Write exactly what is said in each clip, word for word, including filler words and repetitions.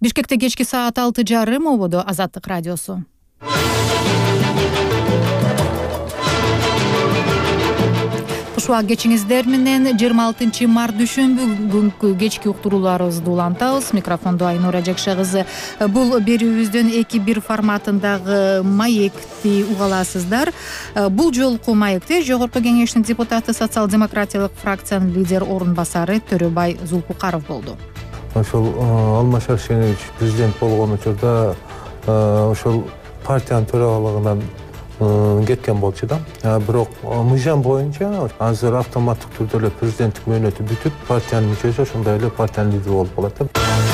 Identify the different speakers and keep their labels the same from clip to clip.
Speaker 1: Бишкекте кечки саат алты жарым ободо Азаттык радиосу. Кушуак кечиңиздер менен жыйырма алтынчы март дүйшөмбү күнкү кечки уктурууларыбызды улантабыз. Микрофондо Айнура Жакша кызы. Бул берүүбүздүн эки бир форматындагы маекти угаласыздар. Бул жолку маекте Жогорку Кеңештин депутаты, социал-демократиялык фракциянын лидер орун басары Төрөбай Зулпукаров болду.
Speaker 2: Ошол Алмаз Шаршенович президент болгон учурда ошол партиянын төрагалыгынан кеткен болчу да. Бирок мыйзам боюнча азыр автоматтык түрдө эле президенттик мөөнөтү бүтүп, партиянын мүчөсү ошондой эле партиянын лидери болуп калат.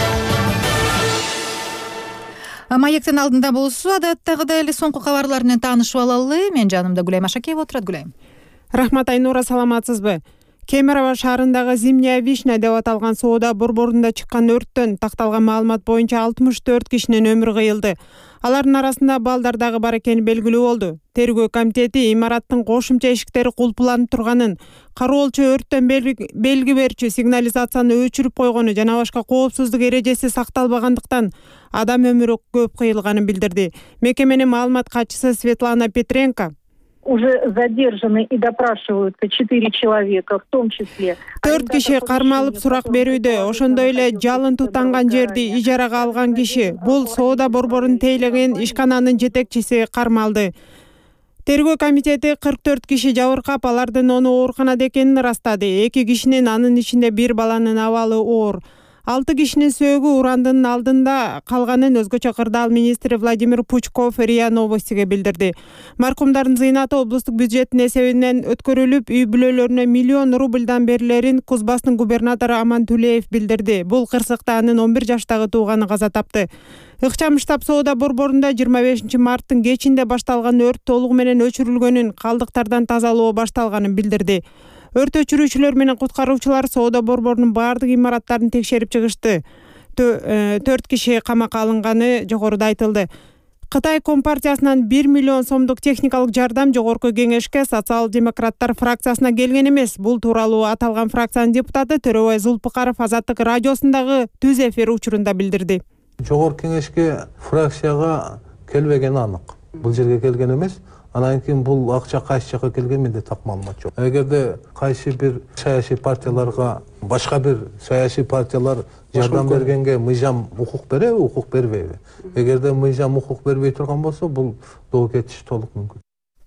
Speaker 1: Маектин алдында болсо адаттагыдай эле соңку кабарлар менен таанышып алалы. Мен жанымда Гүлайым Ашакеева отурат. Гүлайым.
Speaker 3: Рахмат Айнура, саламатсызбы? Кемерово шаарындагы Зимняя вишня деп аталган соода борборунда чыккан өрттөн такталган маалымат боюнча алтымыш төрт кишинин өмүрү кыйылды. Алардын арасында балдар дагы бар экени белгилүү болду. Тергөө комитети имараттын кошумча эшиктери кулпуланып турганын, кароолчу өрттөн белги берчү сигнализацияны өчүрүп койгону жана башка коопсуздук эрежеси сакталбагандыктан адам өмүрү көп кыйылганын билдирди. Мекеменин маалымат катчысы Светлана Петренко
Speaker 4: уже задержаны и допрашиваются четыре человека, в том числе.
Speaker 3: Төрт киши кармалып сурак берүүдө, ошондой эле жалын тутанган жерди ижарага алган киши, бул соода борборун тейлеген ишкананын жетекчиси кармалды. Тергөө комитети кырк төрт киши жабыркап, алардын оны ооруканада экенин ырастады. эки кишинин, анын ичинде бир баланын абалы оор. алты кишинин сөөгү урандын алдында калганын өзгөчө кырдаал министри Владимир Пучков РИА Новостиге билдирди. Маркумдардын зыйнаты облустук бюджеттин эсебинен өткөрүлүп, үй бүлөлөрүнө миллион рубльдан берилерин Кузбасстын губернатору Аман Тулеев билдирди. Бул кырсыкта анын он бир жаштагы тууганы каза тапты. Ыкчам штаб соода борборунда жыйырма бешинчи марттын кечинде башталган өрт толугу менен өчүрүлгөнүн, калдыктардан тазалоо башталганын билдирди. Өрт өчүрүүчүлөр менен куткаруучулар соода борборунун баардык имараттарын текшерип чыгышты. Төрт киши камакка алынганы жогоруда айтылды. Кытай Компартиясынан бир миллион сомдук техникалык жардам Жогорку Кеңешке социал-демократтар фракциясына келген эмес. Бул тууралуу аталган фракциянын депутаты Төрөбай Зулпукаров Азаттык радиосундагы түз эфир учурунда билдирди.
Speaker 2: Жогорку Кеңешке фракцияга келбегени анык. Бул жерге келген эмес. Анан кийин бул акча кайсы жака келген менде так маалымат жок. Эгерде кайсы бир саясий партияларга, башка бир саясий партиялар жардам бергенге мыйзам укук береби, укук бербейби? Эгерде мыйзам укук бербей турган болсо, бул доо кетиши толук мүмкүн.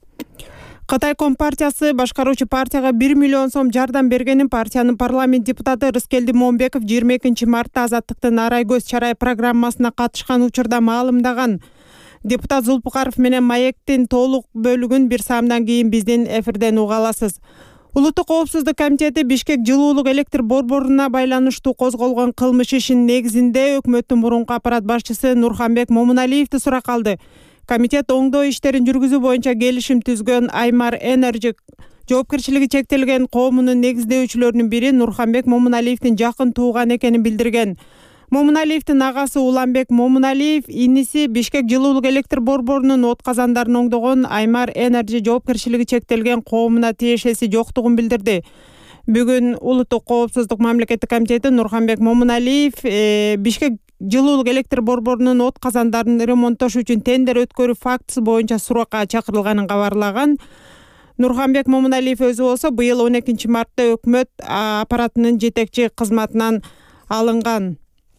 Speaker 3: Кытай Компартиясы башкаруучу партияга бир миллион сом жардам бергенин партиянын парламент депутаты Рыскелди Момбеков жыйырма экинчи мартта Азаттыктын Арай көз чарай программасына катышкан учурда маалымдаган. Депутат Зулпукаров менен маектин толук бөлүгүн бир саамдан кийин биздин эфирден уга аласыз. Улуттук коопсуздук комитети Бишкек жылуулук электр борборуна байланыштуу козголгон кылмыш ишинин негизинде өкмөттүн мурунку аппарат башчысы Нурханбек Момуналиевди сурак алды. Комитет оңдоо иштерин жүргүзүү боюнча келишим түзгөн Аймар Энерджи жоопкерчилиги чектелген коомунун негиздөөчүлөрүнүн бири Нурханбек Момуналиевдин жакын тууган экенин билдирген. Момуналиевдин агасы Уланбек Момуналиев иниси Бишкек жылуулук электр борборунун от казандарын оңдогон Аймар Энерджи жоопкерчилиги чектелген коомуна тиешеси жоктугун билдирди. Бүгүн Улуттук коопсуздук мамлекеттик комитети Нурханбек Момуналиев Бишкек жылуулук электр борборунун от казандарын ремонттош үчүн тендер өткөрүү фактысы боюнча суракка чакырылганын кабарлаган. Нурханбек Момуналиев өзү болсо быйыл он экинчи мартта өкмөт аппаратынын жетекчи кызматынан алынган.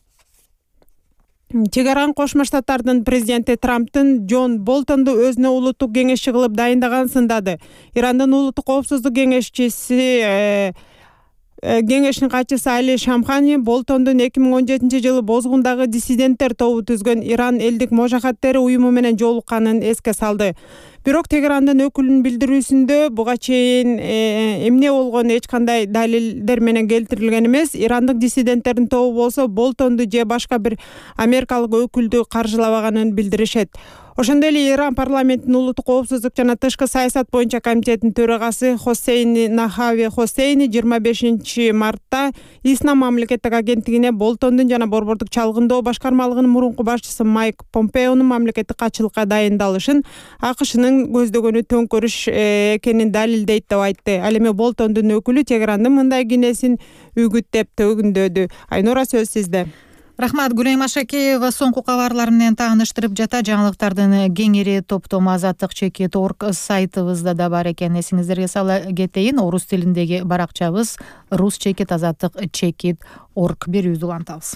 Speaker 3: Чек Аралык Кошмо Штаттардын президенти Трамптын Джон Болтонду өзүнө улуттук кеңешчи кылып дайындаган сындады. Ирандын улуттук коопсуздук кеңешчиси Кеңештин катчысы Али Шамхани Болтондун эки миң он жетинчи жылы бозгундагы диссиденттер тобу түзгөн Иран элдик можахаттери уюму менен жолукканын эске салды. Бирок Тегерандын өкүлүнүн билдирүүсүндө буга чейин эмне болгону эч кандай далилдер менен келтирилген эмес. Ирандык диссиденттердин тобу болсо Болтонду же башка бир америкалык өкүлдү каржылабаганын билдиришет. Ошондой эле Иран парламентинин улуттук коопсуздук жана тышкы саясат боюнча комитетинин төрагасы Хосейни Нахави Хосейни жыйырма бешинчи мартта Ислам мамлекеттик агенттигине Болтондун жана борбордук чалгындоо башкармалыгынын мурунку башчысы Майк Помпеонун мамлекеттик катчылыкка дайындалышын АКШнын көздөгөнү төңкөрүш экенин далилдейт деп айтты. Ал эми Болтондун өкүлү Тегерандын мындай кинесин үгүттеп төгүндөдү. Айнура, сөз сизде.
Speaker 1: Рахмат, Гүлайым Ашакеева соңку кабарлар менен тааныштырып жата. Жаңылыктардын кеңири топтому азаттык чекит орг сайтыбызда да бар экен. Эсиңиздерге сала кетейин, орус тилиндеги баракчабыз рус чекит азаттык чекит орг. Берүүбүздү улантабыз.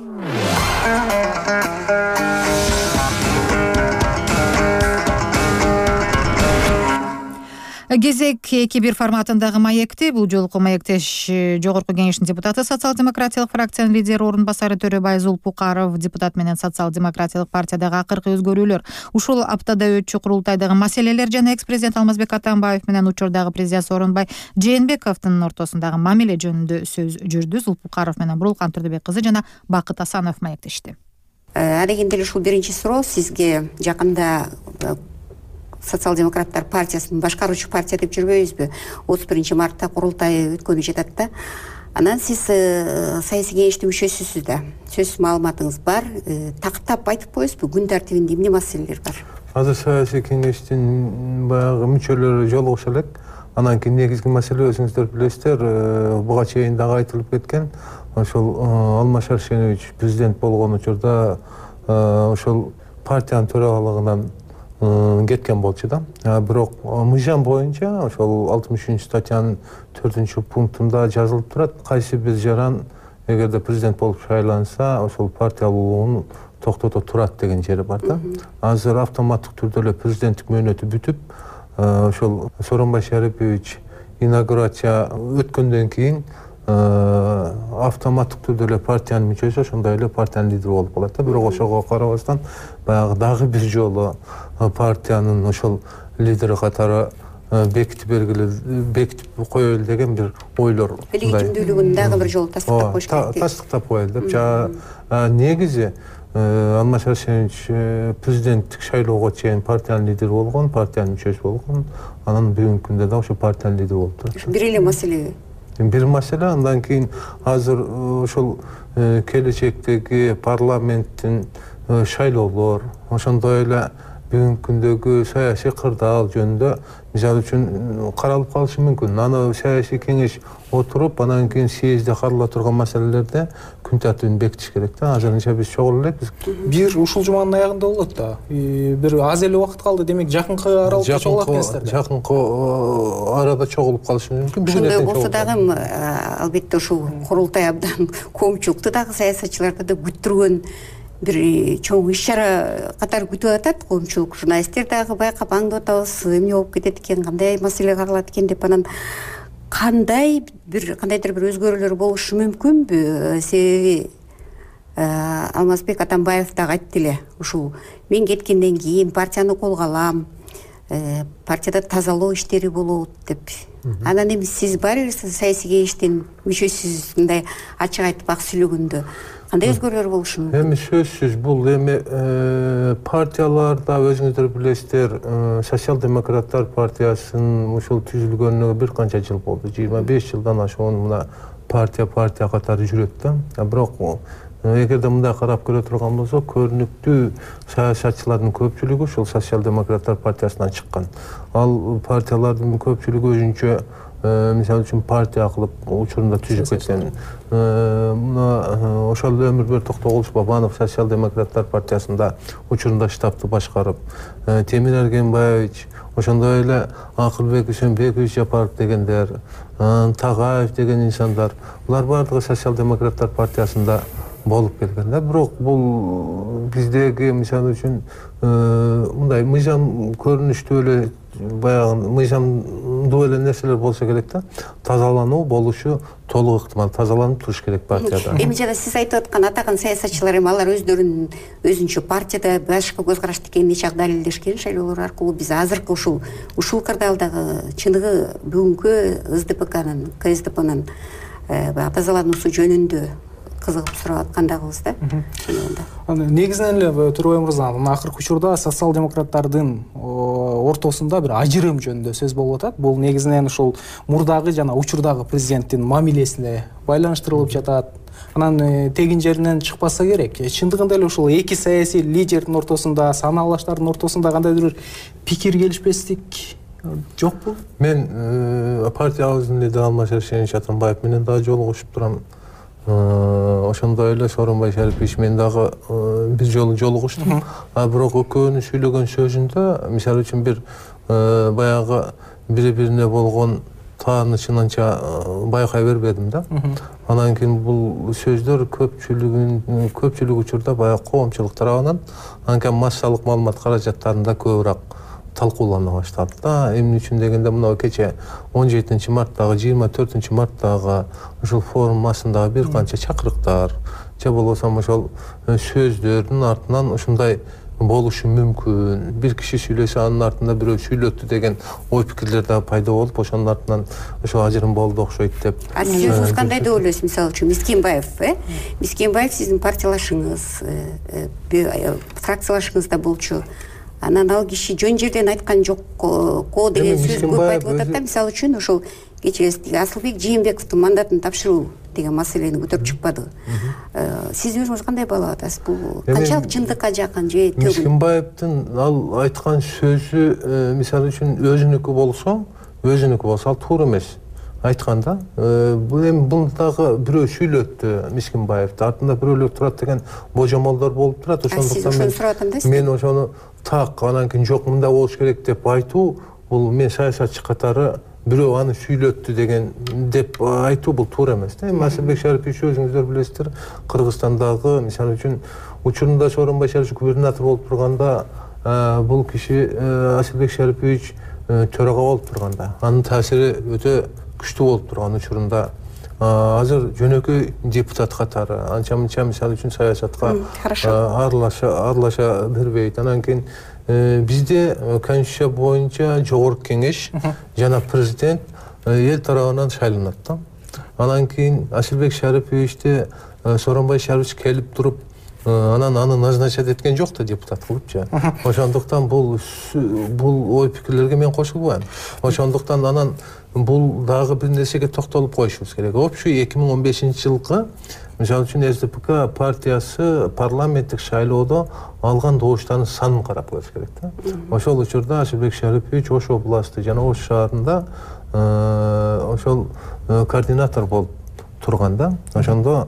Speaker 1: Кезек эки бир форматындагы маекти. Бул жолку маектеш жогорку кеңештин депутаты, социал-демократиялык фракциянын лидери орун басары Төрөбай Зулпукаров, депутат менен социал-демократиялык партиядагы акыркы өзгөрүүлөр, ушул аптада өтчү курултайдагы маселелер жана экс-президент Алмазбек Атамбаев менен учурдагы президент Сооронбай Жээнбековдун ортосундагы мамиле жөнүндө сөз жүрдү. Зулпукаров менен Бурулкан Турдубек кызы жана Бакыт Асанов маектешти.
Speaker 5: Адегенде ушул биринчи суроо сизге жакында социал-демократтар партиясынын башкаруучу партия деп жүрбөйбүзбү? отуз биринчи мартта курултай өткөнү жатат да. Анан сиз саясий кеңештин мүчөсүсүз да. Сөз маалыматыңыз бар. Тактап айтып коесузбу, күн тартибинде эмне маселелер бар?
Speaker 2: Азыр саясий кеңештин баягы мүчөлөрү жолугуша элек. Анан кийин негизги маселе өзүңүздөр билесиздер, буга чейин дагы айтылып кеткен. Ошол Алмаз Шаршенович президент болгон учурда ошол партиянын төрагалыгынан кеткен болчу да. Бирок мыйзам боюнча ошол алтымыш үчүнчү статьянын төртүнчү пунктунда жазылып турат, кайсы бир жаран эгерде президент болуп шайланса, ошол партиялуулугун токтото турат деген жери бар да. Азыр автоматтык түрдө эле президенттик мөөнөтү бүтүп, ошол Сооронбай Шарипович инаугурация өткөндөн кийин автоматтык түрдө эле партиянын мүчөсү, ошондой эле партиянын лидери болуп калат да. Бирок ошого карабастан баягы дагы бир жолу партиянын ошол лидери катары бекитип белгиле бекитип коелу деген бир ойлор.
Speaker 5: Легитимдүүлүгүн дагы бир жолу тастыктап коюш керек.
Speaker 2: Тастыктап коелу деп. Негизи Алмаз Шаршенович президенттик шайлоого чейин партиянын лидери болгон, партиянын мүчөсү болгон. Анан бүгүнкү күндө да ошо партиянын лидери болуп турат.
Speaker 5: Бир эле маселе.
Speaker 2: Бир маселе, андан кийин азыр ошол келечектеги парламенттин шайлоолор, ошондой эле бүгүнкү күндөгү саясий кырдаал жөнүндө мисалы үчүн каралып калышы мүмкүн. Аны саясий кеңеш отуруп, анан кийин съездде карала турган маселелерде күн тартибин бекитиш керек да. Азырынча биз чогулуп элекпиз.
Speaker 6: Бир ушул жуманын аягында болот да. Бир аз эле убакыт калды, демек жакынкы аралыкта чогулат экенсиздер.
Speaker 2: Жакынкы арада чогулуп калышы мүмкүн.
Speaker 5: Ошондой болсо дагы албетте ушул курултай абдан коомчулукту дагы саясатчыларды да күттүргөн бир чоң иш-чара катары күтүп атат. Коомчулук, журналисттер дагы байкап аңдып атабыз, эмне болуп кетет экен, кандай маселе каралат экен деп. Анан кандай бир кандайдыр бир өзгөрүүлөр болушу мүмкүнбү? Себеби Алмазбек Атамбаев дагы айтты эле, ушул мен кеткенден кийин партияны колго алам, партияда тазалоо иштери болот деп. Анан эми сиз барыңыз саясий кеңештин мүчөсүсүз, мындай ачык айтып ак сүйлөгөндө кандай өзгөрүүлөр болушу мүмкүн?
Speaker 2: Эми сөзсүз бул эми партияларда өзүңүздөр билесиздер, социал-демократтар партиясынын ушул түзүлгөнүнө бир канча жыл болду. жыйырма беш жылдан ашуун мына партия партия катары жүрөт да. Бирок эгерде мындай карап көрө турган болсок, көрүнүктүү саясатчылардын көпчүлүгү ушул социал-демократтар партиясынан чыккан. Ал партиялардын көпчүлүгү өзүнчө мисалы үчүн партия кылып учурунда түзүп кеткен. Мына ошол Өмүрбек Токтогулович Бабанов социал-демократтар партиясында учурунда штабты башкарып, Темир Эргенбаевич, ошондой эле Акылбек Үсөнбекович Жапаров дегендер, Тагаев деген инсандар, булар бардыгы социал-демократтар партиясында болуп келген да. Бирок бул биздеги мисалы үчүн мындай мыйзам көрүнүштүү эле баягы мыйзамдуу эле нерселер болсо керек да. Тазалануу болушу толук ыктымал, тазаланып туруш керек партияда.
Speaker 5: Эми жана сиз айтып аткан атаган саясатчылар эми алар өздөрүнүн өзүнчө партияда башка көз карашты экенин нече далилдешкен шайлоолор аркылуу. Биз азыркы ушул ушул кырдаалдагы чыныгы бүгүнкү СДПКнын, КСДПнын баягы тазалануусу жөнүндө кызыгып сурап аткандагыбыз да.
Speaker 6: Негизинен эле Төрөбай мырза, мына акыркы учурда социал-демократтардын ортосунда бир ажырым жөнүндө сөз болуп атат. Бул негизинен ушул мурдагы жана учурдагы президенттин мамилесине байланыштырылып жатат. Анан тегин жеринен чыкпаса керек. Чындыгында эле ушул эки саясий лидердин ортосунда, санаалаштардын ортосунда кандайдыр бир пикир келишпестик жокпу?
Speaker 2: Мен партиябыздын лидери Алмаз Шаршенович Атамбаев менен дагы жолугушуп турам. ошондой эле Сооронбай Шарипович мен дагы бир жолу жолугуштум. А бирок экөөнүн сүйлөгөн сөзүндө мисалы үчүн бир баягы бири-бирине болгон таанычын анча байкай бербедим да. Анан кийин бул сөздөр көпчүлүгүн көпчүлүк учурда баягы коомчулук тарабынан анан массалык маалымат каражаттарында көбүрөөк талкуулана баштады да. Эмне үчүн дегенде мына кече он жетинчи марттагы жыйырма төртүнчү марттагы ушул формасындагы бир канча чакырыктар же болбосо ошол сөздөрдүн артынан ушундай болушу мүмкүн. Бир киши сүйлөсө анын артында бирөө сүйлөттү деген ой пикирлер да пайда болуп, ошонун артынан ошо ажырым болду окшойт деп.
Speaker 5: А сиз өзүңүз кандай деп ойлойсуз? Мисалы үчүн Мискенбаев, э? Мискенбаев сиздин партиялашыңыз, фракциялашыңызда болчу. Анан ал киши жөн жерден айткан жокко деген сөз көп айтылып атат да. Мисалы үчүн ошол кечээ Асылбек Жээнбековдун мандатын тапшыруу деген маселени көтөрүп чыкпады. Сиз өзүңүз кандай баалап атасыз? Бул канчалык чындыкка жакын же төгүл?
Speaker 2: Мискенбаевдин ал айткан сөзү мисалы үчүн өзүнүкү болсо, өзүнүкү болсо ал туура эмес айтканда. Бул эми бул дагы бирөө сүйлөттү Мискенбаевди, артында бирөөлөр турат деген божомолдор болуп турат. Ошондуктан мен ошону так анан кийин жок мындай болуш керек деп айтуу, бул мен саясатчы катары бирөө аны сүйлөттү деген деп айтуу бул туура эмес да. Эми Асылбек Шарипович өзүңүздөр билесиздер, Кыргызстандагы мисалы үчүн учурунда Сооронбай Шарипович губернатор болуп турганда бул киши Асылбек Шарипович төрага болуп турганда анын таасири өтө күчтүү болуп турган учурунда азыр жөнөкөй депутат катары анча-мынча мисалы үчүн саясатка аралаша аралаша бербейт. Анан кийин бизде конституция боюнча жогорку кеңеш жана президент эл тарабынан шайланат да. Анан кийин Асылбек Шариповичти Сооронбай Шарипович келип туруп анан аны назначать эткен жок да депутат кылыпчы. Ошондуктан бул бул ой пикирлерге мен кошулбайм. Ошондуктан анан бул дагы бир нерсеге токтолуп коюшубуз керек. Общий эки миң он бешинчи жылкы мисалы үчүн эс дэ пэ ка партиясы парламенттик шайлоодо алган добуштардын санын карап көрүш керек да. Ошол учурда Асылбек Шарипович Ош областы жана Ош шаарында ошол координатор болуп турган да. Ошондо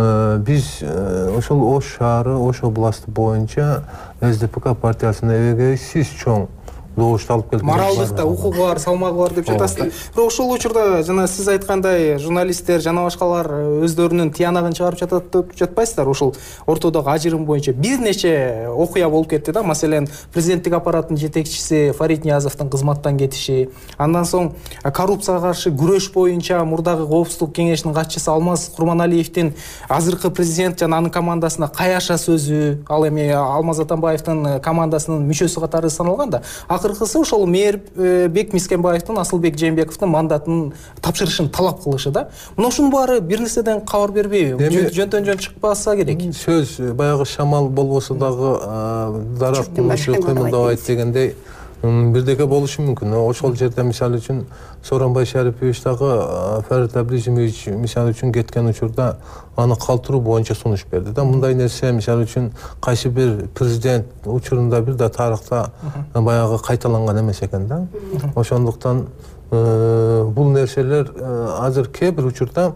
Speaker 2: биз ошол Ош шаары, Ош областы боюнча эс дэ пэ ка партиясына эгегисиз чоң добушту алып келген.
Speaker 6: Моралдык да укугу бар, салмагы бар деп жатасыз да. Бирок ошол учурда жана сиз айткандай журналисттер жана башкалар өздөрүнүн тыянагын чыгарып жатат деп жатпайсыздар? Ошол ортодогу ажырым боюнча бир нече окуя болуп кетти да. Маселен, президенттик аппараттын жетекчиси Фарид Ниязовдун кызматтан кетиши, андан соң коррупцияга каршы күрөш боюнча мурдагы коопсуздук кеңешинин катчысы Алмаз Курманалиевдин азыркы президент жана анын командасына каяша сөзү, ал эми Алмаз Атамбаевдин командасынын мүчөсү катары саналган да. Акыркысы ошол Мээрбек Мискенбаевдин Асылбек Жээнбековдун мандатын тапшырышын талап кылышы да. Мына ушунун баары бир нерседен кабар бербейби? Жөнтөн жөн чыкпаса керек.
Speaker 2: Сөз баягы шамал болбосо дагы дарактын ушу кыймылдабайт дегендей бирдеке болушу мүмкүн. Ошол жерде мисалы үчүн Сооронбай Шарипович дагы Фарид Абризимович мисалы үчүн кеткен учурда аны калтыруу боюнча сунуш берди да. Мындай нерсе мисалы үчүн кайсы бир президент учурунда бир да тарыхта баягы кайталанган эмес экен да. Ошондуктан бул нерселер азыр кээ бир учурда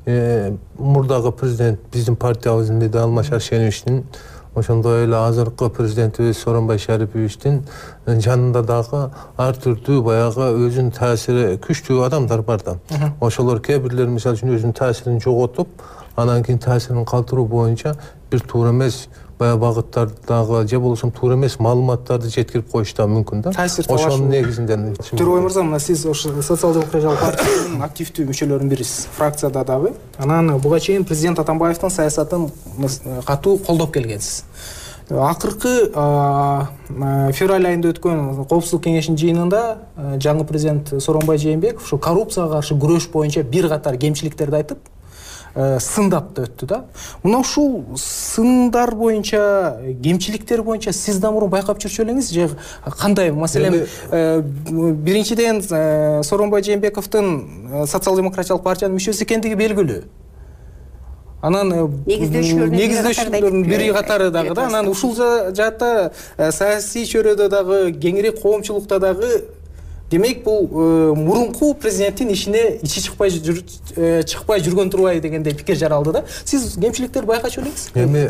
Speaker 2: мурдагы президент биздин партиябыздын лидери Алмаз Шариповичтин ошондой эле азыркы президентибиз Сооронбай Шариповичтин жанында дагы ар түрдүү баягы өзүнүн таасири күчтүү адамдар бар да. Ошолор кээ бирлер мисалы үчүн өзүнүн таасирин жоготуп, анан кийин таасирин калтыруу боюнча бир туура эмес баягы багыттардагы же болбосо туура эмес маалыматтарды жеткирип коюш да мүмкүн да. Ошонун негизинде.
Speaker 6: Төрөбай мырза, мына сиз ошо социал-демократиялык партиянын активдүү мүчөлөрүнүн бирисиз, фракцияда дагы. Анан буга чейин президент Атамбаевдин саясатын катуу колдоп келгенсиз. Акыркы февраль айында өткөн коопсуздук кеңешинин жыйынында жаңы президент Сооронбай Жээнбеков ушу коррупцияга каршы күрөш боюнча бир катар кемчиликтерди айтып, сындап да өттү да. Мына ушул сындар боюнча, кемчиликтер боюнча сиз да мурун байкап жүрчү элеңиз же кандай? Маселен, биринчиден Сооронбай Жээнбековдун социал-демократиялык партиянын мүчөсү экендиги белгилүү. Анан негиздөөчүлөрдүн бири катары дагы да. Анан ушул жаатта саясий чөйрөдө дагы, кеңири коомчулукта дагы демек бул мурунку президенттин ишине ичи чыкпай чыкпай жүргөн турбайбы дегендей пикир жаралды да. Сиз кемчиликтерди байкачу элеңиз?
Speaker 2: Эми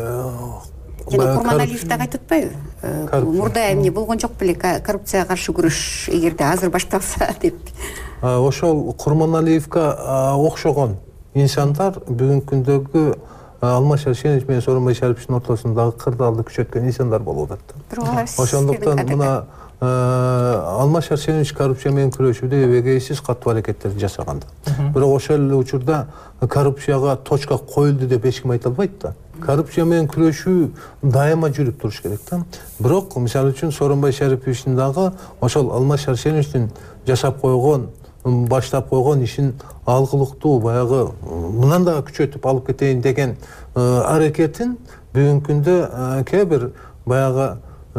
Speaker 5: жана Курманалиев так айтып атпайбы? Мурда эмне болгон жок беле, коррупцияга каршы күрөш эгерде азыр башталса деп.
Speaker 2: Ошол Курманалиевге окшогон инсандар бүгүнкү күндөгү Алмаз Шаршенович менен Сооронбай Шариповичтин ортосундагы кырдаалды күчөткөн инсандар болуп атат. Ошондуктан мына Алмаз Шаршенович коррупция менен күрөшүүдө эбегейсиз катуу аракеттерди жасаган. Бирок ошол эле учурда коррупцияга точка коюлду деп эч ким айта албайт да. Коррупция менен күрөшүү дайыма жүрүп туруш керек да. Бирок мисалы үчүн Сооронбай Шариповичтин дагы ошол Алмаз Шаршеновичтин жасап койгон, баштап койгон ишин алгылыктуу баягы мындан да күчөтүп алып кетейин деген аракетин бүгүнкү күндө кээ бир баягы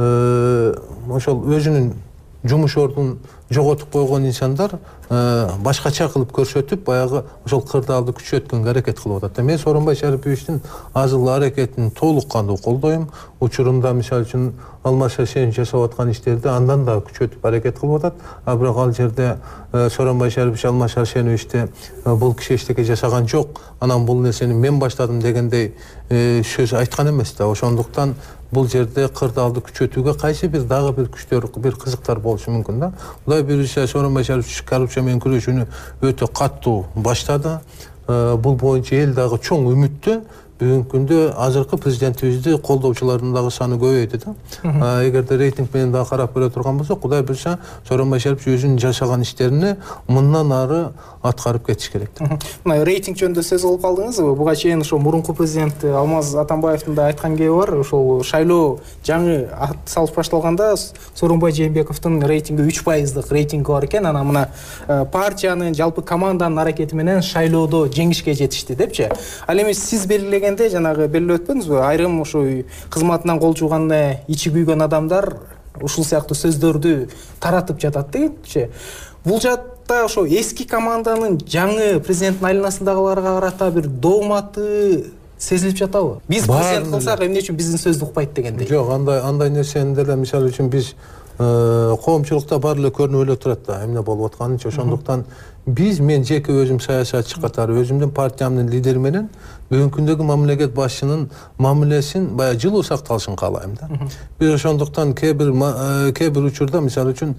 Speaker 2: ошол өзүнүн жумуш ордун жоготуп койгон инсандар башкача кылып көрсөтүп баягы ошол кырдаалды күчөткөнгө аракет кылып атат. Мен Сооронбай Шариповичтин азыл аракетин толук кандуу колдойм. Учурунда мисалы үчүн Алмаз Шаршенович жасап аткан иштерди андан да күчөтүп аракет кылып атат. А бирок ал жерде Сооронбай Шарипович Алмаз Шаршеновичти бул киши эчтеке жасаган жок, анан бул нерсени мен баштадым дегендей сөз айткан эмес да. Ошондуктан бул жерде кырдаалды күчөтүүгө кайсы бир дагы бир күчтөр, бир кызыктар болушу мүмкүн да. Кудай буюрса Сооронбай Шарипович коррупция менен күрөшүүнү өтө каттуу баштады. Бул боюнча эл дагы чоң үмүттө. Бүгүнкү күндө азыркы президентибизди колдоочулардын дагы саны көбөйдү да. Эгерде рейтинг менен дагы карап көрө турган болсок, Кудай буюрса Сооронбай Шарипович өзүнүн жашаган иштерине мындан ары аткарып кетиш керек да.
Speaker 6: Мына рейтинг жөнүндө сөз кылып калдыңызбы? Буга чейин ошо мурунку президент Алмаз Атамбаевдин да айткан кеби бар. Ошол шайлоо жаңы ат салыш башталганда Сооронбай Жээнбековдун рейтинги үч пайыздык рейтинги бар экен. Анан мына партиянын, жалпы команданын аракети менен шайлоодо жеңишке жетишти депчи. Ал эми сиз белгилеген жанагы белгилеп өтпөңүзбү? Айрым ошо кызматынан кол жууганда ичи күйгөн адамдар ушул сыяктуу сөздөрдү таратып жатат дегенчи. Бул жакта ошо эски команданын жаңы президенттин айланасындагыларга карата бир дооматы сезилип жатабы? Биз президент кылсак эмне үчүн биздин сөздү укпайт дегендей.
Speaker 2: Жок, андай андай нерсени деле мисалы үчүн биз коомчулукта баары эле көрүнүп эле турат да, эмне болуп атканын. Ошондуктан биз мен жеке өзүм саясатчы катары өзүмдүн партиямдын лидери менен бүгүнкү күндөгү мамлекет башчынын мамилесин баягы жылуу сакталышын каалайм да. Биз ошондуктан кээ бир кээ бир учурда мисалы үчүн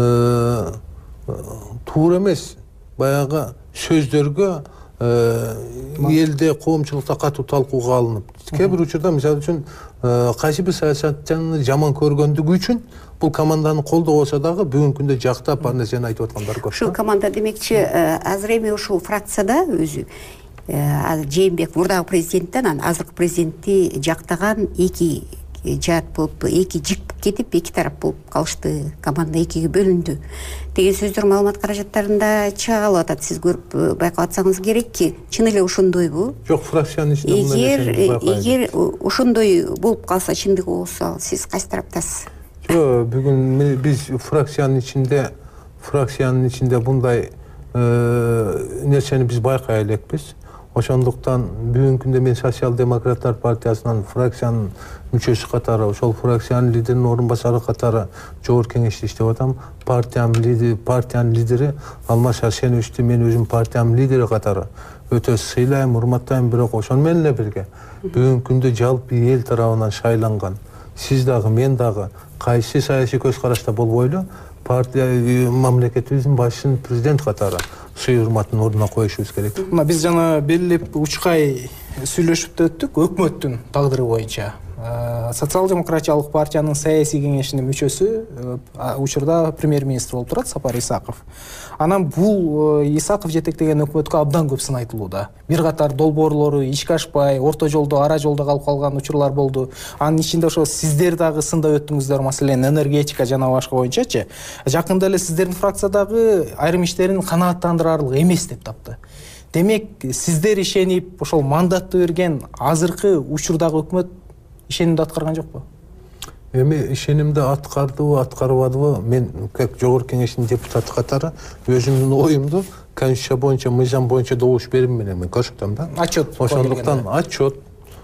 Speaker 2: туура эмес баягы сөздөргө элде коомчулукта катуу талкууга алынып, кээ бир учурда мисалы үчүн кайсы бир саясатчыны жаман көргөндүгү үчүн бул команданы колдобосо дагы бүгүнкү күндө жактап бар нерсени айтып аткандар көп.
Speaker 5: Ушул команда демекчи азыр эми ушул фракцияда өзү Жээнбеков мурдагы президенттен анан азыркы президентти жактаган эки жаат болуп, эки жик кетип, эки тарап болуп калышты. Команда экиге бөлүндү деген сөздөр маалымат каражаттарында чыга атат. Сиз көрүп байкап атсаңыз керекки, чын эле ошондойбу?
Speaker 2: Жок, фракциянын ичинде
Speaker 5: эгер эгер ошондой болуп калса, чындыгы болсо, сиз кайсы тараптасыз?
Speaker 2: Жок, бүгүн биз фракциянын ичинде фракциянын ичинде мындай нерсени биз байкай элекпиз. Ошондуктан бүгүнкү күндө мен Социал-демократтар партиясынын фракциянын мүчөсү катары, ошол фракциянын лидеринин орун басары катары жогорку кеңеште иштеп атам. Партиянын лидери, партиянын лидери Алмаз Шаршеновичти мен өзүм партиянын лидери катары өтө сыйлайм, урматтайм, бирок ошону менен эле бирге бүгүнкү күндө жалпы эл тарабынан шайланган сиз дагы, мен дагы кайсы саясий көз карашта болбойлу партия мамлекетибиздин башчысын президент катары сый урматын ордуна коюшубуз керек.
Speaker 6: Мына биз жана белгилеп учкай сүйлөшүп өттүк өкмөттүн тагдыры боюнча. Социал-демократиялык партиянын саясий кеңешинин мүчөсү учурда премьер-министр болуп турат Сапар Исаков. Анан бул Исаков жетектеген өкмөткө абдан көп сын айтылууда. Бир катар долбоорлору ишке ашпай, орто жолдо, ара жолдо калып калган учурлар болду. Анын ичинде ошо сиздер дагы сында өттүңүздөр, маселен, энергетика жана башка боюнчачы. Жакында эле сиздердин фракциядагы айрым иштерин канааттандырарлык эмес деп тапты. Демек, сиздер ишенип, ошол мандатты берген азыркы учурдагы өкмөт ишенимди аткарган жокпу?
Speaker 2: Эми ишенимди аткардыбы, аткарбадыбы, мен как жогорку кеңештин депутаты катары өзүмдүн оюмду конституция боюнча, мыйзам боюнча добуш берим менен мен көрсөтөм да.
Speaker 6: Отчет.
Speaker 2: Ошондуктан отчет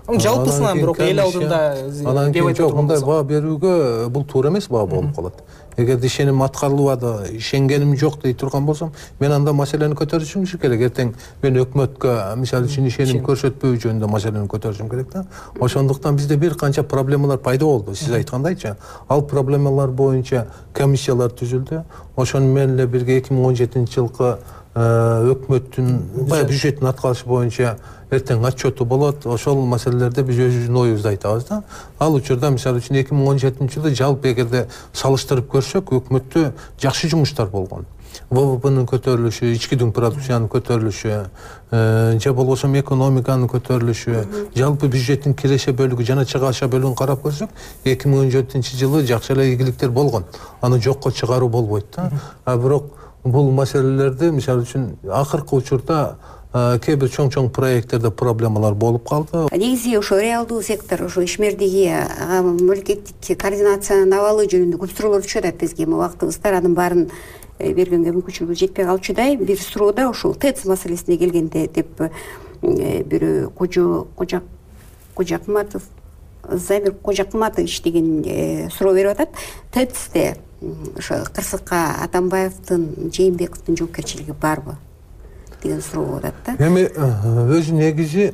Speaker 6: жалпысынан бирок эл алдында
Speaker 2: анан кийин жок, мындай баа берүүгө бул туура эмес баа болуп калат. Эгерде ишеним аткарылбады, ишенгеним жок дей турган болсом, мен анда маселени көтөрүшүм керек. Эртең мен өкмөткө мисалы үчүн ишеним көрсөтпөө жөнүндө маселени көтөрүшүм керек да. Ошондуктан бизде бир канча проблемалар пайда болду. Сиз айткандайчы, ал проблемалар боюнча комиссиялар түзүлдү. Ошону менен эле бирге эки миң он жетинчи жылкы өкмөттүн баягы бюджеттин аткарышы боюнча эртең отчету болот. Ошол маселелерде биз өзүбүздүн оюбузду айтабыз да. Ал учурда мисалы үчүн эки миң он жетинчи жылы жалпы эгерде салыштырып көрсөк, өкмөттө жакшы жумуштар болгон. вэ вэ пэнин көтөрүлүшү, ички дүң продукциянын көтөрүлүшү, же болбосо экономиканын көтөрүлүшү, жалпы бюджеттин киреше бөлүгү жана чыгаша бөлүгүн карап көрсөк, эки миң он жетинчи жылы жакшы эле ийгиликтер болгон. Аны жокко чыгаруу болбойт да. А бирок бул маселелерди мисалы үчүн акыркы учурда кээ бир чоң-чоң проекттерде проблемалар болуп калды.
Speaker 5: Негизи ошо реалдуу сектор, ошо ишмердиги мамлекеттик координациянын абалы жөнүндө көп суроолор түшүп атат бизге. Убактыбыздар анын баарын бергенге мүмкүнчүлүгү жетпей калчудай. Бир суроодо ошол ТЭЦ маселесине келгенде деп бир Кожо Кожакматов, Замир Кожакматович деген суроо берип атат. ТЭЦте ошо Кырсыкка Атамбаевдин, Жээнбековдун жоопкерчилиги барбы деген суроо болуп атат да.
Speaker 2: Эми өзү негизи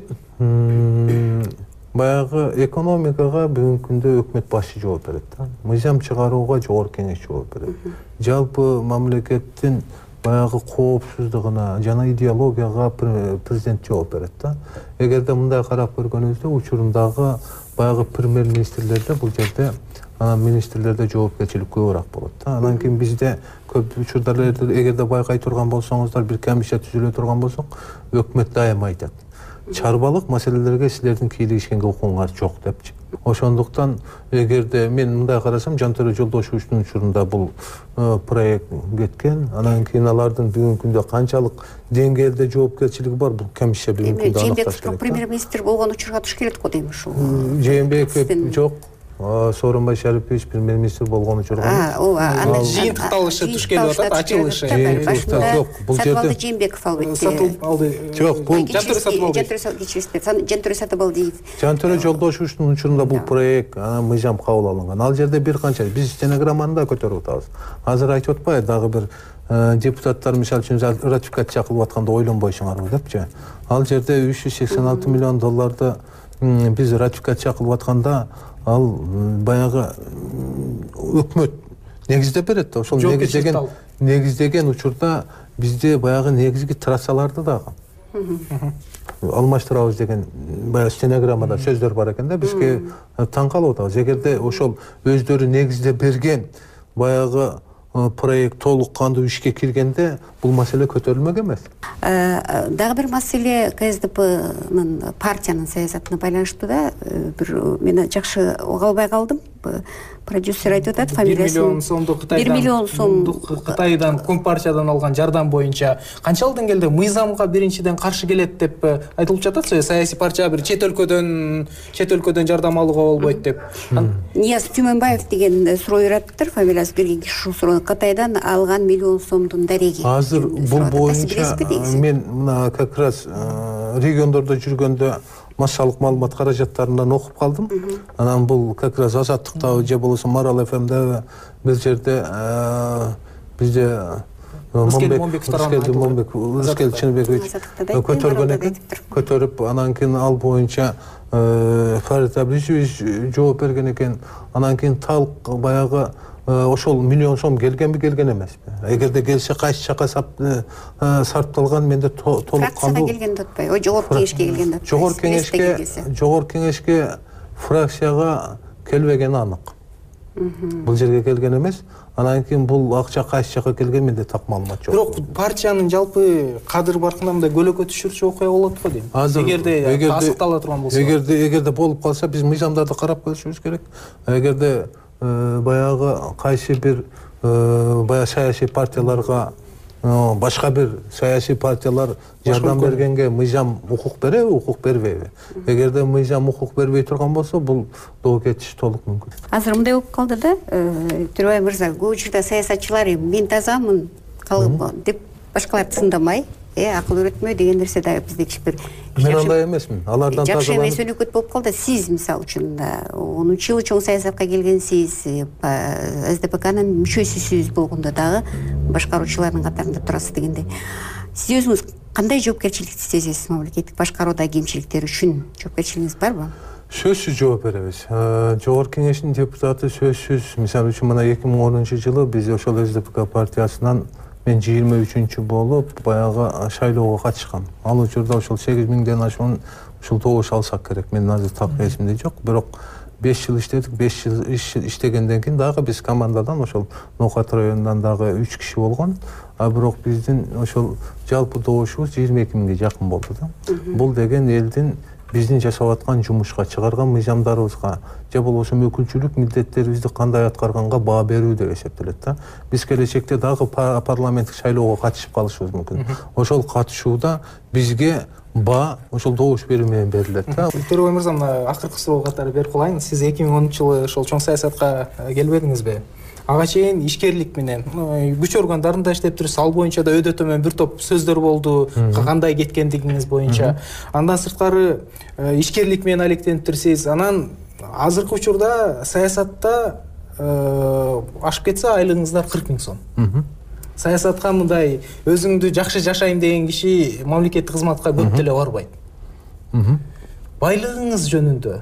Speaker 2: баягы экономикага бүгүнкү күндө өкмөт башчы жооп берет да. Мыйзам чыгарууга жогорку кеңеш жооп берет. Жалпы мамлекеттин баягы коопсуздугуна жана идеологияга президент жооп берет да. Эгерде мындай карап көргөнүбүздө учурундагы баягы премьер-министрлерде бул жерде министрлерде жоопкерчилик көбүрөөк болот да. Анан кийин бизде көп учурларда эгерде байкай турган болсоңуздар, бир комиссия түзүлө турган болсок, өкмөт дайыма айтат: чарбалык маселелерге силердин кийлигишкенге укугуңар жок депчи. Ошондуктан эгерде мен мындай карасам, Жантөрө Жолдошевичтин учурунда бул проект кеткен, анан кийин алардын бүгүнкү күндө канчалык деңгээлде жоопкерчилиги бар, бул комиссия бүгүнкү күндө аныкташ керек.
Speaker 5: Премьер-министр болгон учурга туш келет го дейм ушул.
Speaker 2: Жээнбеков жок. Сооронбай Шарипович премьер-министр болгон учурга.
Speaker 5: Ооба,
Speaker 6: жыйынтыкталышы туш келип атат, ачылышы.
Speaker 2: Жок, бул жерде
Speaker 5: Жээнбеков албетте.
Speaker 6: Сатылып алды.
Speaker 2: Жок, бул
Speaker 6: Жантөрө Сатыбалдиев.
Speaker 5: Жантөрө Сатыбалдиев.
Speaker 2: Жантөрө Жолдошевичтин учурунда бул проект мыйзам кабыл алынган. Ал жерде бир канча биз стенограмманы да көтөрүп атабыз. Азыр айтып атпайбы, дагы бир депутаттар мисалы үчүн ратификация кылып атканда ойлонбойсуңарбы депчи. Ал жерде үч жүз сексен алты миллион долларды биз ратификация кылып атканда, ал баягы өкмөт негиздеп берет да. Ошол негиздеген негиздеген учурда бизде баягы негизги трассаларды дагы алмаштырабыз деген баягы стенограммада сөздөр бар экен да. Бизге таң калып атабыз. Эгерде ошол өздөрү негиздеп берген баягы проект толук кандуу ишке киргенде бул маселе көтөрүлмөк эмес.
Speaker 5: Дагы бир маселе КСДПнын партиянын саясатына байланыштуу да. Бир мен жакшы уга албай калдым. Продюсер айтып атат, фамилиясын
Speaker 6: бир миллион сомдук Кытайдан.
Speaker 5: бир миллион сомдук
Speaker 6: Кытайдан Компартиядан алган жардам боюнча канчалык деңгээлде мыйзамга биринчиден каршы келет деп айтылып жатат. Саясий партия бир чет өлкөдөн чет өлкөдөн жардам алууга болбойт деп.
Speaker 5: Нияз Түмөнбаев деген суроо бериптир. Фамилиясы берген киши ушул суроону Кытайдан алган миллион сомдун дареги.
Speaker 2: Азыр бул боюнча мен мына как раз региондордо жүргөндө массалык маалымат каражаттарынан окуп калдым. Анан бул как раз Азаттыкта же болбосо Марал ФМде бир жерде бизде Рыскел Чынбекович көтөргөн экен. Көтөрүп, анан кийин ал боюнча Фарид Абришевич жооп берген экен. Анан кийин талк баягы ошол миллион сом келгенби, келген эмеспи? Эгерде келсе кайсы жака сарпталган, менде толук кандуу.
Speaker 5: Фракцияга келгенди атпайбы? Ой, жогорку кеңешке келгенди атпайбы?
Speaker 2: Жогорку кеңешке, жогорку кеңешке фракцияга келбегени анык. Бул жерге келген эмес. Анан кийин бул акча кайсы жака келген, менде так маалымат жок.
Speaker 6: Бирок партиянын жалпы кадыр баркында мындай көлөкө түшүрчү окуя болот го дейм. Эгерде тасыктала турган болсо.
Speaker 2: Эгерде эгерде болуп калса, биз мыйзамдарды карап көрүшүбүз керек. Эгерде баягы кайсы бир баягы саясий партияларга башка бир саясий партиялар жардам бергенге мыйзам укук береби, укук бербейби? Эгерде мыйзам укук бербей турган болсо, бул доо кетиш толук мүмкүн.
Speaker 5: Азыр мындай болуп калды да, Түрөбай мырза, көп учурда саясатчылар мен тазамын деп башкаларды сындамай, э акыл үйрөтмө деген нерсе да биздeki бир
Speaker 2: мен андай эмесмин. Алардан
Speaker 5: жакшы
Speaker 2: тазаланып
Speaker 5: эмес өнөкөт болуп калды. Сиз мисалы үчүн онунчу жылы чоң саясатка келгенсиз, эс де пэ канын мүчөсүсүз болгондо дагы башкаруучулардын катарында турасыз дегендей. Сиз өзүңүз кандай жоопкерчиликти сезесиз мамлекеттик башкарууда кемчиликтер үчүн? Жоопкерчилигиңиз барбы?
Speaker 2: Сөзсүз жооп беребиз. Жогорку кеңештин депутаты сөзсүз. Мисалы үчүн мына эки миң онунчу жылы биз ошол эс де пэ ка партиясынан мен жыйырма үчүнчү болуп баягы шайлоого катышкам. Ал учурда ошол сегиз миңден ашуун ушул добуш алсак керек. Мен азыр так эсимде жок. Бирок беш жыл иштедик. беш жыл иштегенден кийин дагы биз командадан ошол Ноокат районунан дагы үч киши болгон. А бирок биздин ошол жалпы добушубуз жыйырма эки миңге жакын болду да. Бул деген элдин биздин жашап аткан жумушка, чыгарган мыйзамдарыбызга же болбосо өкүлчүлүк милдеттерибизди кандай аткарганга баа берүү деп эсептелет да. Биз келечекте дагы парламенттик шайлоого катышып калышыбыз мүмкүн. Ошол катышууда бизге баа ошол добуш берүү менен берилет да.
Speaker 6: Төрөбай мырза, мына акыркы суроо катары берип коеюн. Сиз эки миң онунчу жылы ошол чоң саясатка келбедиңизби? Ага чейин ишкерлик менен күч органдарында иштеп жүрсүз. Ал боюнча да өдө төмөн бир топ сөздөр болду, кандай кеткендигиңиз боюнча. Андан сырткары ишкерлик менен алектенип жүрсүз. Анан азыркы учурда саясатта ашып кетсе айлыгыңыздар кырк миң сом. Саясатка мындай өзүңдү жакшы жашайм деген киши мамлекеттик кызматка көп деле барбайт. Байлыгыңыз жөнүндө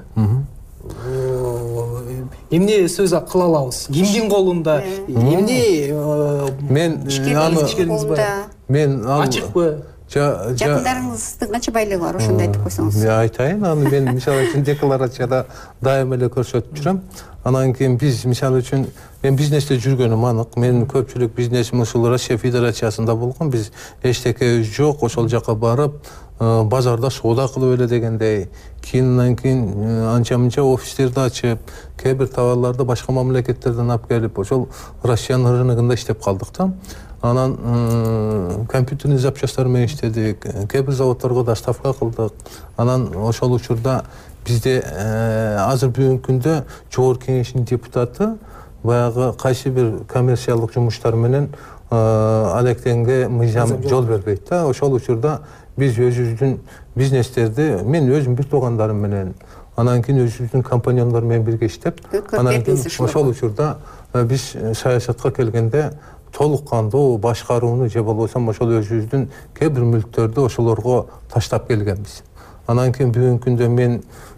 Speaker 6: эмне сөз кыла алабыз? Кимдин колунда? Эмне
Speaker 2: мен
Speaker 5: ишкерлигиңиз бар?
Speaker 2: Мен
Speaker 5: ачыкпы? Жакындарыңыздын канча байлыгы бар? Ошондо айтып койсоңуз.
Speaker 2: Мен айтайын, аны мен мисалы үчүн декларацияда дайыма эле көрсөтүп жүрөм. Анан кийин биз мисалы үчүн мен бизнесте жүргөнүм анык. Мен көпчүлүк бизнесим ушул Россия Федерациясында болгон. Биз эчтекебиз жок, ошол жака барып базарда соода кылып эле дегендей. Кийинен кийин анча-мынча офистерди ачып, кээ бир товарларды башка мамлекеттерден алып келип, ошол Россиянын рыногунда иштеп калдык да. Анан компьютерный запчасттар менен иштедик, кээ бир заводдорго доставка кылдык. Анан ошол учурда бизде азыр бүгүнкү күндө жогорку кеңештин депутаты баягы кайсы бир коммерциялык жумуштар менен алектенге мыйзам жол бербейт да. Ошол учурда биз өзүбүздүн бизнестерди мен өзүм бир туугандарым менен, анан кийин өзүбүздүн компаньондор менен бирге иштеп, анан кийин ошол учурда биз саясатка келгенде толук кандуу башкарууну же болбосо ошол өзүбүздүн кээ бир мүлктөрдү ошолорго таштап келгенбиз. Анан кийин бүгүнкү күндө мен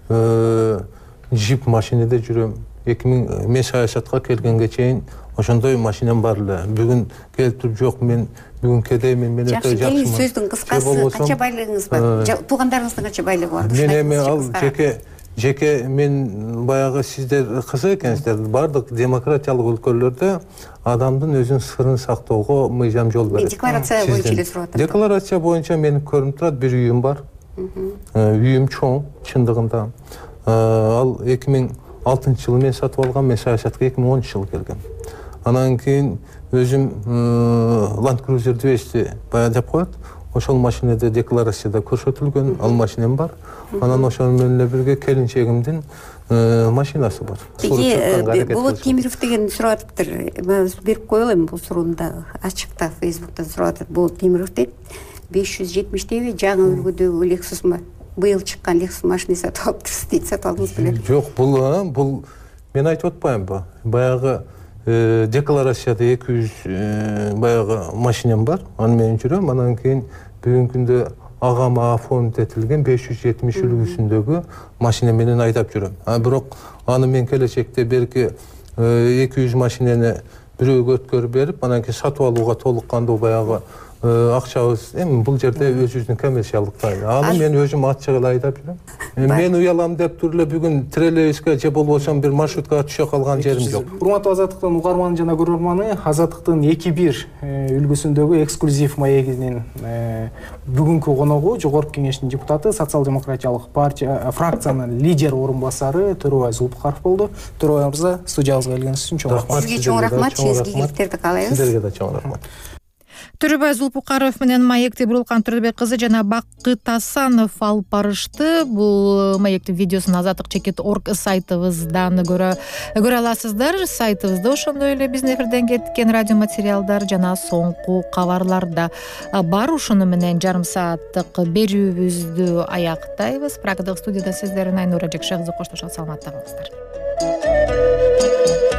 Speaker 2: джип машинеде жүрөм. эки миң мен саясатка келгенге чейин ошондой машинем бар эле. Бүгүн келип туруп жок, мен бүгүн кедеймин, мен өтө жакшымын.
Speaker 5: Сөздүн кыскасы канча байлыгыңыз бар? Туугандарыңыздын канча байлыгы бар?
Speaker 2: Мен эми ал жеке жеке мен баягы сиздер кызык экенсиздер. Бардык демократиялык өлкөлөрдө адамдын өзүнүн сырын сактоого мыйзам жол берет.
Speaker 5: Декларация боюнча эле сурап атам.
Speaker 2: Декларация боюнча менин көрүнүп турат, бир үйүм бар. Үйүм чоң, чындыгында. Ал эки миң алтынчы жылы мен сатып алгам, мен саясатка эки миң онунчу жылы келгем. Анан кийин өзүм Land Cruiser двести баягы деп коет. Ошол машинеде декларацияда көрсөтүлгөн, ал машинем бар. Анан ошол менен эле бирге келинчегимдин машинасы бар.
Speaker 5: Болот Темиров деген сурап атыптыр. Мен берип коелойм бул суроону дагы. Ачыкта Facebook'тан сурап атат. Болот Темиров дейт. беш жүз жетимиштеби жаңы үлгүдөгү Lexus быйыл чыккан Lexus машинасы сатып алыптырсыз дейт. Сатып алдыңыз беле?
Speaker 2: Жок, бул бул мен айтып атпаймынбы? Баягы декларацияда эки жүз баягы машинем бар. Аны менен жүрөм. Анан кийин бүгүнкү күндө агама оформить этилген беш жүз жетимиш үлгүсүндөгү машина менен айдап жүрөм. А бирок аны мен келечекте берки эки жүз машинени бирөөгө өткөрүп берип, анан кийин сатып алууга толук кандуу баягы акчабыз эми бул жерде өзүбүздүн коммерциялыкта. Аны мен өзүм ачык эле айдап жүрөм. Мен уялам деп туруп эле бүгүн троллейбуске же болбосо бир маршруткага түшө калган жерим жок.
Speaker 6: Урматтуу Азаттыктын угарманы жана көрөрманы, Азаттыктын эки бир үлгүсүндөгү эксклюзив маегинин бүгүнкү коногу жогорку кеңештин депутаты, социал-демократиялык партия фракциянын лидер орун басары Төрөбай Зулпукаров болду. Төрөбай мырза, студиябызга келгениңиз үчүн чоң рахмат.
Speaker 5: Сизге чоң рахмат, чыгыс ийгиликтерди каалайбыз.
Speaker 2: Сиздерге да чоң рахмат.
Speaker 1: Төрөбай Зулпукаров менен маекти Бурулкан Төрөбек кызы жана Бакыт Асанов алып барышты. Бул маектин видеосун азаттык чекит точка орг сайтыбыздан көрө көрө аласыздар. Сайтыбызда ошондой эле биздин эфирден кеткен радио материалдар жана соңку кабарларда бар. Ушуну менен жарым сааттык берүүбүздү аяктайбыз. Прагадагы студияда сиздер менен Айнура Жекше кызы коштошот. Саламатта калыңыздар.